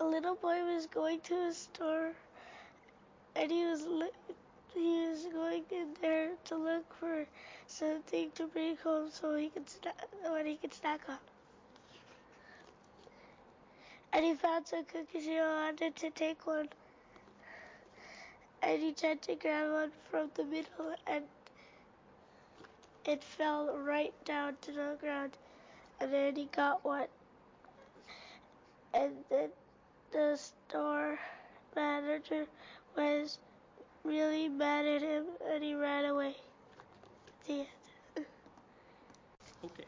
a little boy was going to a store, and he was going in there to look for something to bring home so he could snack on. And he found some cookies and he wanted to take one. And he tried to grab one from the middle, and it fell right down to the ground. And then he got one. And then the store manager was really mad at him, and he ran away. The end. Okay.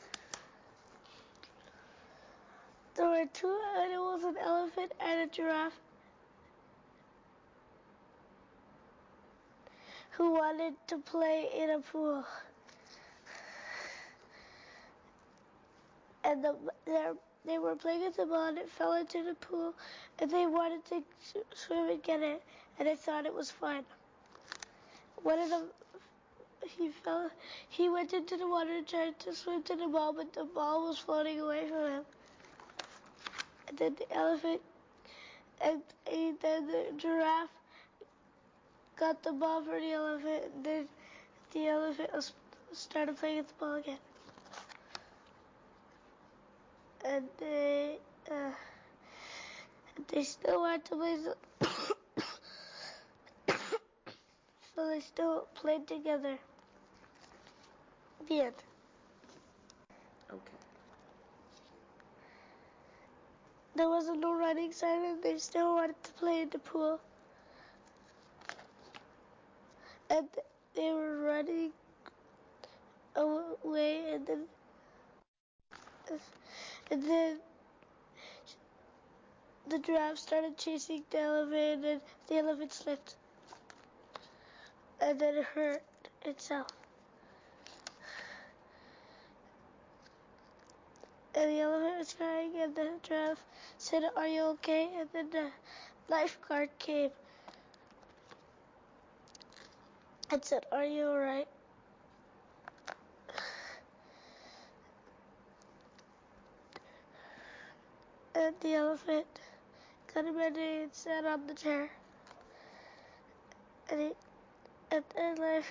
There were two animals, an elephant and a giraffe, who wanted to play in a pool. And they were playing with the ball, and it fell into the pool, and they wanted to swim and get it, and they thought it was fun. One of them, he went into the water and tried to swim to the ball, but the ball was floating away from him. And then the elephant and then the giraffe got the ball for the elephant, and then the elephant started playing with the ball again. And they still wanted to play, so they still played together. The end. Okay. There was a no running sign, and they still wanted to play in the pool. And they were running away, and then the giraffe started chasing the elephant, and the elephant slipped. And then it hurt itself. And the elephant was crying, and the giraffe said, "Are you okay?" And then the lifeguard came and said, "Are you alright?" And the elephant got a band-aid and sat on the chair. And the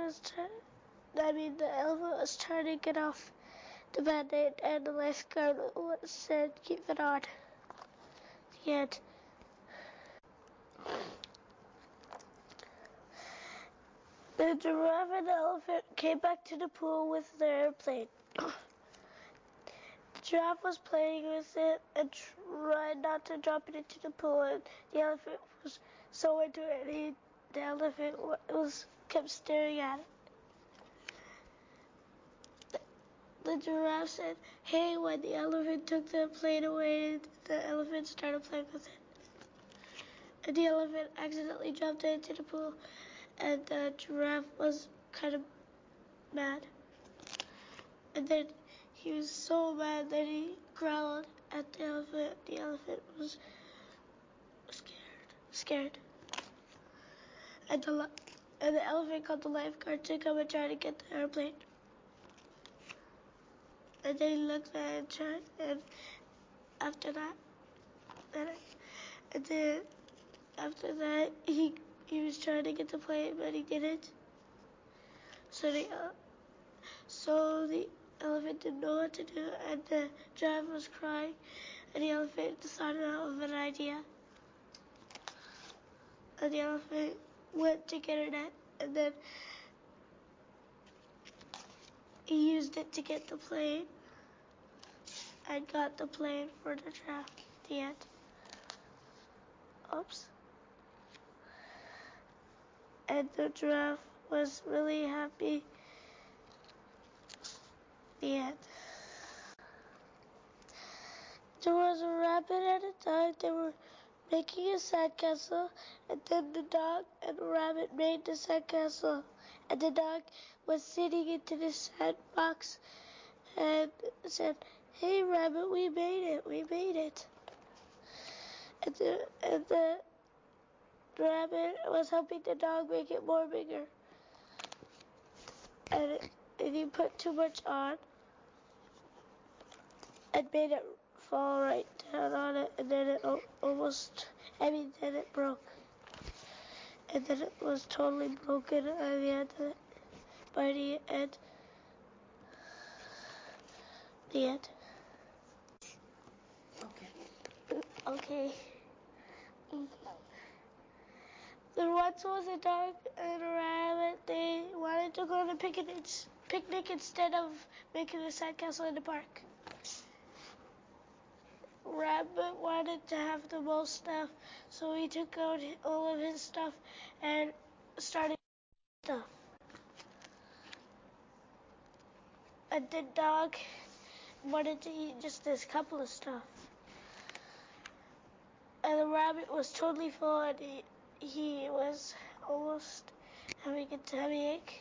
elephant was trying to get off the band-aid, and the lifeguard said, "Keep it on." The end. The giraffe and the elephant came back to the pool with their airplane. The giraffe was playing with it and tried not to drop it into the pool, and the elephant was so into it, the elephant kept staring at it. The giraffe said, "Hey," when the elephant took the plane away, the elephant started playing with it. And the elephant accidentally jumped into the pool, and the giraffe was kind of mad. And then he was so mad that he growled at the elephant. The elephant was scared. And the elephant called the lifeguard to come and try to get the airplane. And then he looked at it and tried, and after that, he was trying to get the plane, but he didn't. So the elephant didn't know what to do, and the giraffe was crying, and the elephant decided of an idea. And the elephant went to get a net, and then he used it to get the plane, and got the plane for the giraffe. The end. Oops. And the giraffe was really happy. The end. There was a rabbit and a dog. They were making a sandcastle, and then the dog and the rabbit made the sandcastle. And the dog was sitting into the sandbox and said, "Hey, rabbit, we made it. And the rabbit was helping the dog make it more bigger. And he put too much on and made it fall right down on it, and then it then it broke. And then it was totally broken at the end of it. By the end. The end. Okay. Okay. There once was a dog and a rabbit. They wanted to go on a picnic instead of making a sandcastle in the park. Rabbit wanted to have the most stuff, so he took out all of his stuff and started stuff. And the dog wanted to eat just this couple of stuff. And the rabbit was totally full, and he was almost having a tummy ache.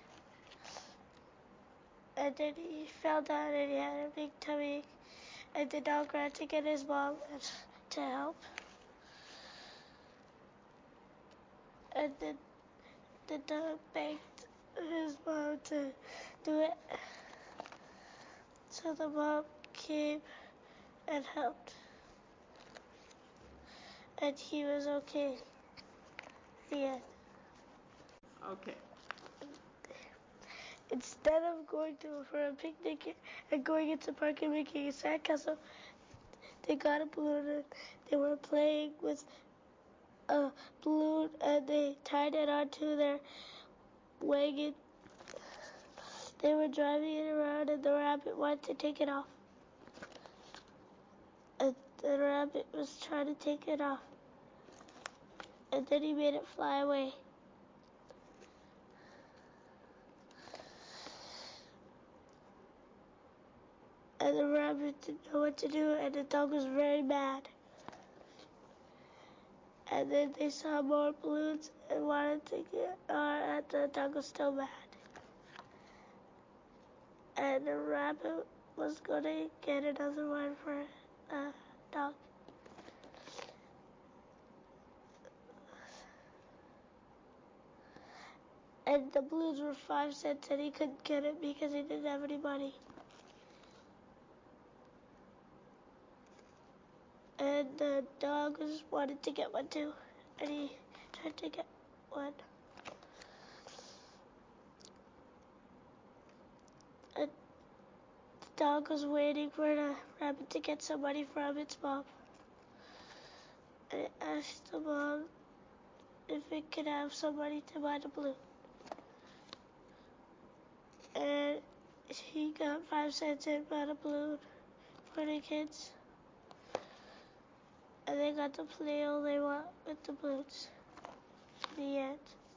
And then he fell down and he had a big tummy ache. And the dog ran to get his mom to help. And then the dog begged his mom to do it. So the mom came and helped. And he was okay. The end. Okay. Instead of going for a picnic and going into the park and making a sandcastle, they got a balloon and they were playing with a balloon and they tied it onto their wagon. They were driving it around and the rabbit wanted to take it off. And the rabbit was trying to take it off. And then he made it fly away. And the rabbit didn't know what to do, and the dog was very mad. And then they saw more balloons and wanted to and the dog was still mad. And the rabbit was going to get another one for the dog. And the balloons were 5 cents, and he couldn't get it because he didn't have any money. And the dog just wanted to get one too, and he tried to get one. And the dog was waiting for the rabbit to get some money from its mom. And it asked the mom if it could have some money to buy the balloon. And he got 5 cents and bought a balloon for the kids. And they got to play all they want with the balloons. The end.